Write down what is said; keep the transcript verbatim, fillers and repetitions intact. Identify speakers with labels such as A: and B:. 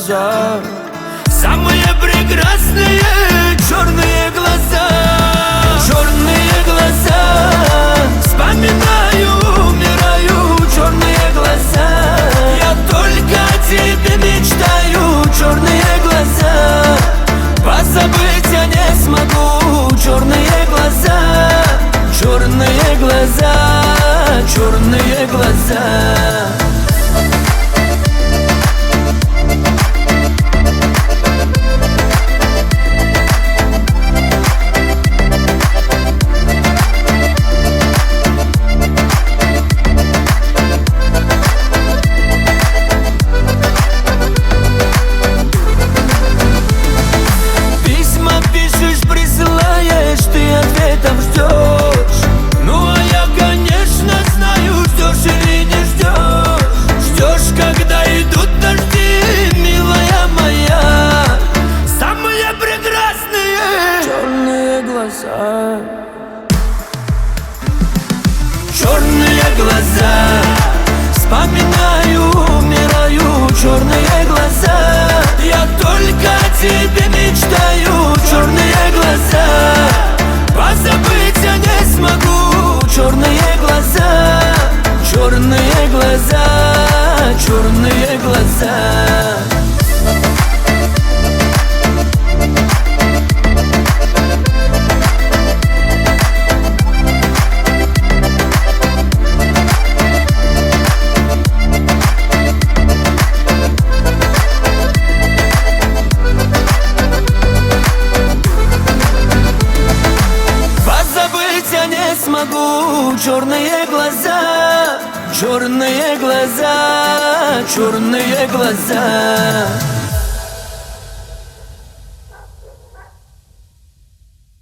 A: глаза, самые прекрасные черные глаза. Черные глаза, вспоминаю, умираю, черные глаза. Я только о тебе мечтаю, черные глаза. Позабыть я не смогу, черные глаза. Черные глаза, черные глаза. Черные глаза, вспоминаю, умираю, черные глаза. Я только о тебе мечтаю, черные глаза. Позабыть я не смогу, черные глаза. Черные глаза, черные глаза. Смогу, черные глаза, черные глаза, черные глаза.